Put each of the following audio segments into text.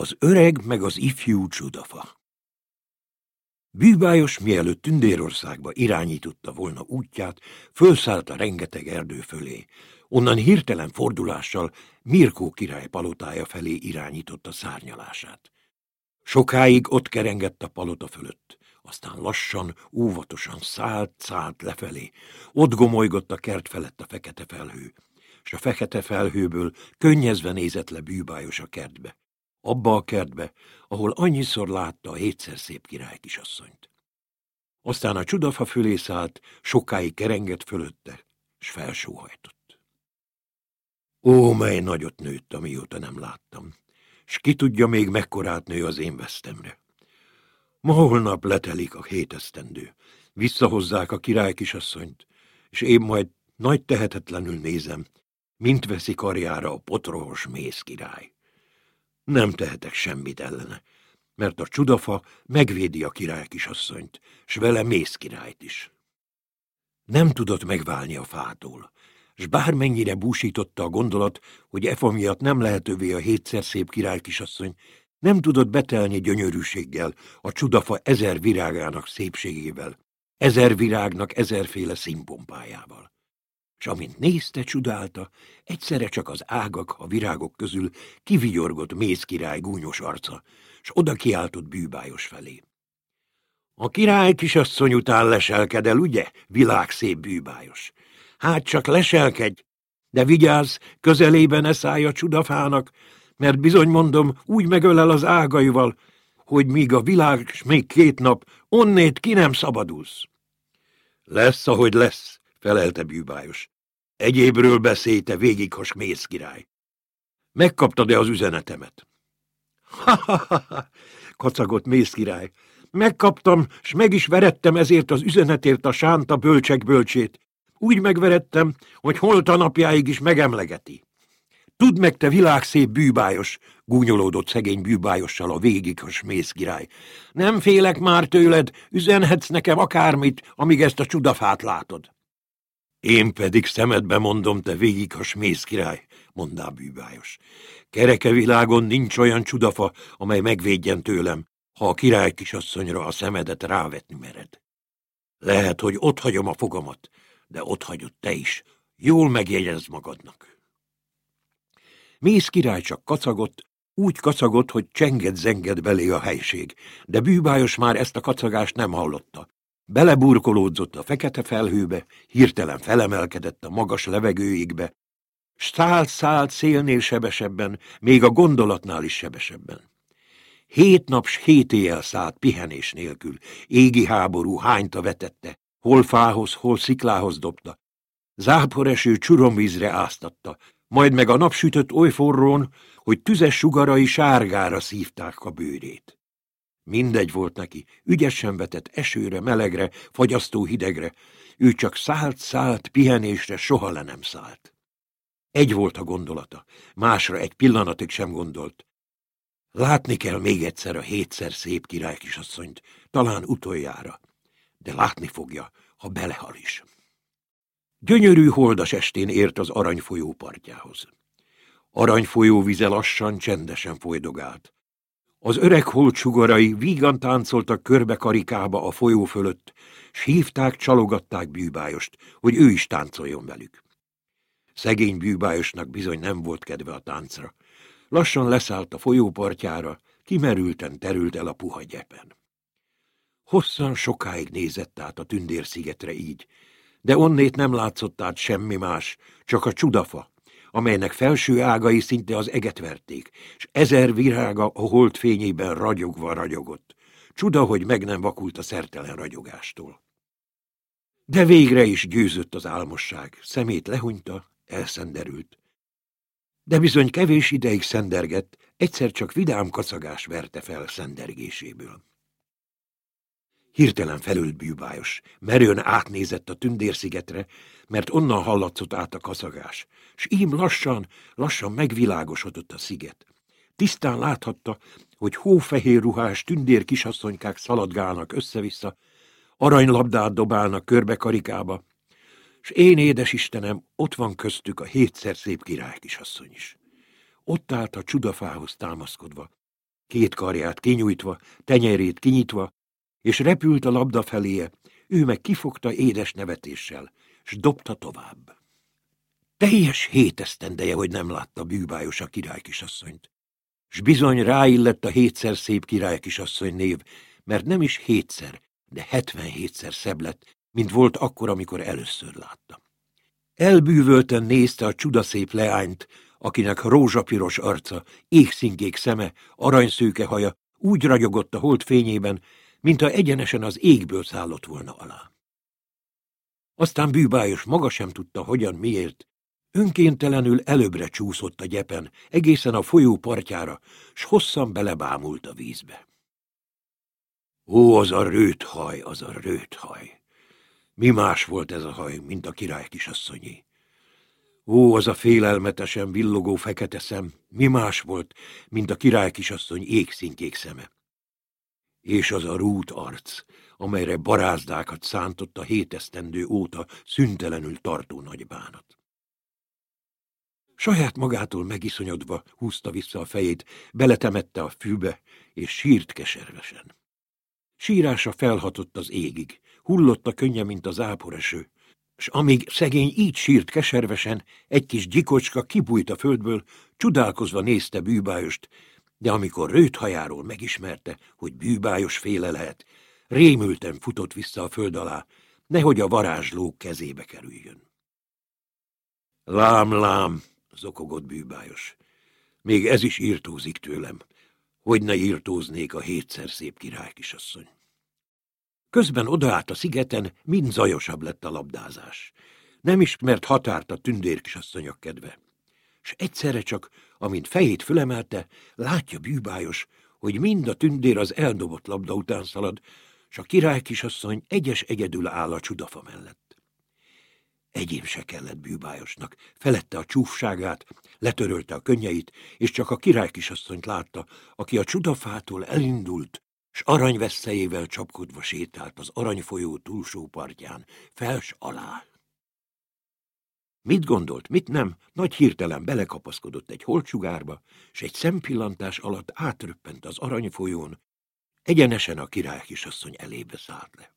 Az öreg meg az ifjú csudafa. Bűbájos, mielőtt Tündérországba irányította volna útját, fölszállt a rengeteg erdő fölé. Onnan hirtelen fordulással Mirkó király palotája felé irányította szárnyalását. Sokáig ott kerengett a palota fölött, aztán lassan, óvatosan szállt lefelé. Ott gomolygott a kert felett a fekete felhő, és a fekete felhőből könnyezve nézett le Bűbájos a kertbe. Abba a kertbe, ahol annyiszor látta a 7-szer szép királykisasszonyt. Aztán a csudafa fölé szállt, sokáig kerengett fölötte, s felsóhajtott. Ó, mely nagyot nőtt, amióta nem láttam, s ki tudja még mekkorát nő az én vesztemre. Ma holnap letelik a 7 esztendő, visszahozzák a királykisasszonyt, és én majd nagy tehetetlenül nézem, mint veszi karjára a potrohos mész király. Nem tehetek semmit ellene, mert a csudafa megvédi a királykisasszonyt, s vele mész királyt is. Nem tudott megválni a fától, s bármennyire búsította a gondolat, hogy efa miatt nem lehetővé a 7-szer szép királykisasszony, nem tudott betelni gyönyörűséggel, a csudafa 1000 virágának szépségével, 1000 virágnak 1000-féle színpompájával. S amint nézte, csodálta, egyszerre csak az ágak, a virágok közül kivigyorgott mész király gúnyos arca, s oda kiáltott Bűbájos felé. A király kisasszony után leselkedel, ugye, világszép Bűbájos? Hát csak leselkedj, de vigyázz, közelébe ne szállj a csudafának, mert bizony mondom, úgy megölel az ágaival, hogy míg a világ s még 2 nap, onnét ki nem szabadulsz. Lesz, ahogy lesz, felelte Bűbájos. Egyébről beszélj, te végighas mész király. Megkaptad-e az üzenetemet? Ha, kacagott mész király. Megkaptam, s meg is verettem ezért az üzenetért a sánta bölcsek bölcsét. Úgy megverettem, hogy holt a napjáig is megemlegeti. Tudd meg, te világszép Bűbájos, gúnyolódott szegény Bűbájossal a végighas mész király. Nem félek már tőled, üzenhetsz nekem akármit, amíg ezt a csudafát látod. Én pedig szemedbe mondom, te végighas mész király, mondá Bűbájos. Kereke világon nincs olyan csudafa, amely megvédjen tőlem, ha a király kisasszonyra a szemedet rávetni mered. Lehet, hogy ott hagyom a fogamat, de ott hagyod te is. Jól megjegyezd magadnak. Mész király csak kacagott, úgy kacagott, hogy csenged-zenged belé a helység, de Bűbájos már ezt a kacagást nem hallotta. Beleburkolódzott a fekete felhőbe, hirtelen felemelkedett a magas levegőigbe, s szállt szélnél sebesebben, még a gondolatnál is sebesebben. 7 nap s 7 éjjel szállt pihenés nélkül, égi háború hányta vetette, hol fához, hol sziklához dobta, záporeső csuromvízre áztatta, majd meg a nap sütött oly forrón, hogy tüzes sugarai sárgára szívták a bőrét. Mindegy volt neki, ügyesen vetett esőre, melegre, fagyasztó hidegre, ő csak szállt, pihenésre soha le nem szállt. Egy volt a gondolata, másra egy pillanatig sem gondolt. Látni kell még egyszer a 7-szer szép királykisasszonyt, talán utoljára, de látni fogja, ha belehal is. Gyönyörű holdas estén ért az Aranyfolyó partjához. Aranyfolyó vize lassan, csendesen folydogált. Az öreg hold sugarai vígan táncoltak körbe karikába a folyó fölött, s hívták, csalogatták Bűbájost, hogy ő is táncoljon velük. Szegény Bűbájosnak bizony nem volt kedve a táncra. Lassan leszállt a folyó partjára, kimerülten terült el a puha gyepen. Hosszan sokáig nézett át a Tündérszigetre így, de onnét nem látszott át semmi más, csak a csudafa, amelynek felső ágai szinte az eget verték, s 1000 virága a hold fényében ragyogva ragyogott. Csuda, hogy meg nem vakult a szertelen ragyogástól. De végre is győzött az álmosság, szemét lehunyta, elszenderült. De bizony kevés ideig szendergett, egyszer csak vidám kacagás verte fel szendergéséből. Hirtelen felült Bűbájos, merőn átnézett a Tündérszigetre, mert onnan hallatszott át a kacagás, s ím lassan megvilágosodott a sziget. Tisztán láthatta, hogy hófehér ruhás tündér kisasszonykák szaladgálnak össze-vissza, aranylabdát dobálnak körbe karikába, s én, édes Istenem, ott van köztük a 7-szer szép királykisasszony is. Ott állt a csudafához támaszkodva, Két karját kinyújtva, tenyerét kinyitva, és repült a labda feléje, ő meg kifogta édes nevetéssel, s dobta tovább. Teljes 7 esztendeje, hogy nem látta bűbájos a királykisasszonyt, s bizony ráillett a 7-szer szép királykisasszony név, mert nem is 7-szer, de 77-szer szebb lett, mint volt akkor, amikor először látta. Elbűvölten nézte a csudaszép leányt, akinek rózsapiros arca, égszínkék szeme, aranyszőke haja úgy ragyogott a hold fényében, mintha egyenesen az égből szállott volna alá. Aztán bűbájos maga sem tudta, hogyan, miért. Önkéntelenül előbbre csúszott a gyepen, egészen a folyó partjára, s hosszan belebámult a vízbe. Ó, az a rőt haj, az a rőt haj! Mi más volt ez a haj, mint a királykisasszonyé? Ó, az a félelmetesen villogó fekete szem, mi más volt, mint a királykisasszony égszínkék szeme? És az a rút arc, amelyre barázdákat szántott a 7 esztendő óta szüntelenül tartó nagy bánat. Saját magától megiszonyodva húzta vissza a fejét, beletemette a fűbe, és sírt keservesen. Sírása felhatott az égig, hullott a könnye, mint az záporeső, s amíg szegény így sírt keservesen, egy kis gyikocska kibújt a földből, csodálkozva nézte bűbájost, de amikor rőthajáról megismerte, hogy bűbájos féle lehet, rémülten futott vissza a föld alá, nehogy a varázslók kezébe kerüljön. Lám, lám, zokogott bűbájos, még ez is írtózik tőlem, hogy ne írtóznék a 7-szer szép királykisasszony. Közben odaállt a szigeten, mind zajosabb lett a labdázás. Nem ismert határt a tündérkisasszonyok kedve. S egyszerre csak, amint fejét fölemelte, látja bűbájos, hogy mind a tündér az eldobott labda után szalad, s a királykisasszony egyedül áll a csudafa mellett. Egyéb se kellett bűbájosnak, felette a csúfságát, letörölte a könnyeit, és csak a királykisasszonyt látta, aki a csudafától elindult, s aranyveszélyével csapkodva sétált az aranyfolyó túlsó partján, fels alá. Mit gondolt, mit nem, nagy hirtelen belekapaszkodott egy holtsugárba, s egy szempillantás alatt átröppent az aranyfolyón, egyenesen a királykisasszony elébe szállt le.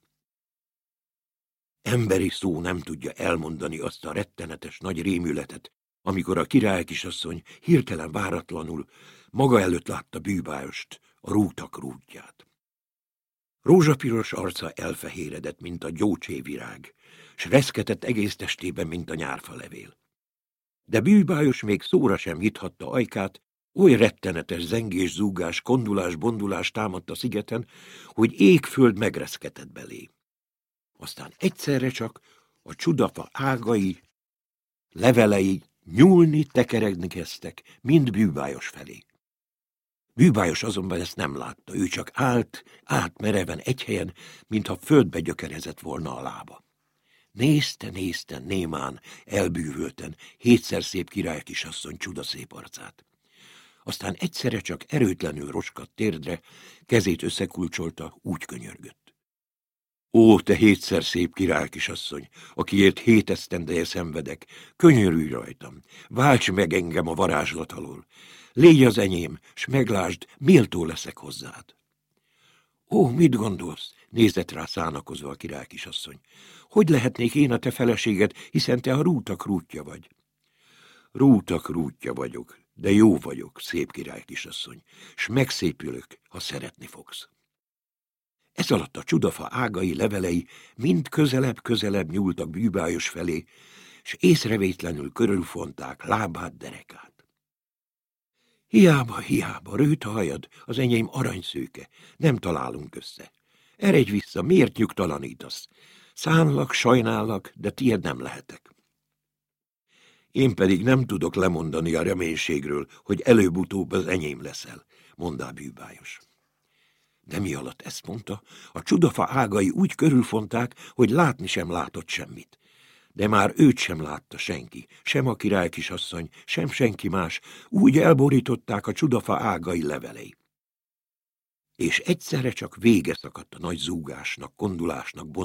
Emberi szó nem tudja elmondani azt a rettenetes nagy rémületet, amikor a királykisasszony hirtelen váratlanul maga előtt látta bűbájost, a rútak rútját. Rózsapiros arca elfehéredett, mint a gyócsévirág, s reszketett egész testében, mint a nyárfalevél. De bűbájos még szóra sem nyithatta ajkát, oly rettenetes zengés, zúgás, kondulás, bondulás támadt a szigeten, hogy ég-föld megreszketett belé. Aztán egyszerre csak a csudafa ágai, levelei nyúlni, tekeregni kezdtek, mind bűbájos felé. Bűbájos azonban ezt nem látta, ő csak állt mereven egy helyen, mintha földbe gyökerezett volna a lába. Nézte némán, elbűvölten, 7-szer szép királykisasszony csudaszép arcát. Aztán egyszerre csak erőtlenül roskadt térdre, kezét összekulcsolta, úgy könyörgött. Ó, te 7-szer szép királykisasszony, akiért 7 esztendeje szenvedek, könyörülj rajtam, válts meg engem a varázslat alól. Légy az enyém, s meglásd, méltó leszek hozzád. Ó, mit gondolsz? Nézett rá szánakozva a királykisasszony. Hogy lehetnék én a te feleséged, hiszen te a rútak rútja vagy? Rútak rútja vagyok, de jó vagyok, szép királykisasszony, s megszépülök, ha szeretni fogsz. Ez alatt a csudafa ágai, levelei mind közelebb nyúltak bűbájos felé, s észrevétlenül körülfonták lábát, derekát. Hiába, rőt a hajad, az enyém aranyszőke, nem találunk össze. Eredj vissza, miért nyugtalanítasz? Szánlak, sajnállak, de tied nem lehetek. Én pedig nem tudok lemondani a reménységről, hogy előbb-utóbb az enyém leszel, mondá bűbájos. De mi alatt ezt mondta, a csudafa ágai úgy körülfonták, hogy látni sem látott semmit. De már őt sem látta senki, sem a királykisasszony, sem senki más, úgy elborították a csudafa ágai levelei. És egyszerre csak vége szakadt a nagy zúgásnak, kondulásnak,